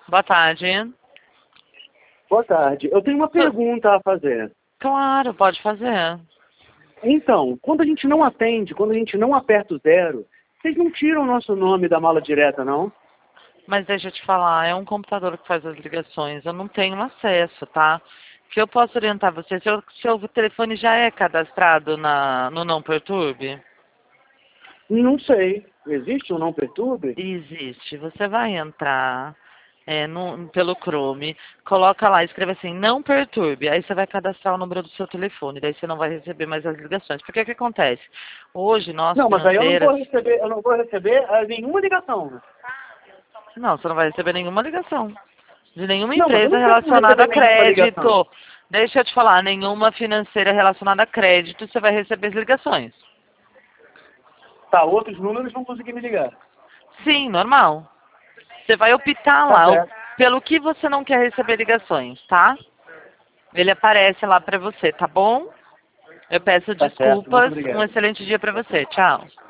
Boa tarde. Boa tarde. Eu tenho uma pergunta a fazer. Claro, pode fazer. Então, quando a gente não atende, quando a gente não aperta o 0, vocês não tiram o nosso nome da mala direta, não? Mas deixa eu te falar, é um computador que faz as ligações, eu não tenho acesso, tá? O que eu posso orientar você? Seu telefone já é cadastrado no Não Perturbe? Não sei. Existe um não perturbe? Existe. Você vai entrar pelo Chrome, coloca lá, escreve assim, não perturbe. Aí você vai cadastrar o número do seu telefone, daí você não vai receber mais as ligações. Porque o que acontece? Hoje, nós Não, mas aí financeiras... eu não vou receber nenhuma ligação. Né? Não, você não vai receber nenhuma ligação. De nenhuma Não, mas eu empresa não quero relacionada a receber nenhuma ligação. crédito. Deixa eu te falar, nenhuma financeira relacionada a crédito, você vai receber as ligações. Tá, outros números vão conseguir me ligar. Sim, normal. Você vai optar Tá lá certo. pelo que você não quer receber ligações, tá? Ele aparece lá pra você, tá bom? Eu peço Tá certo. Muito desculpas. Um obrigado. excelente dia pra você. Tchau.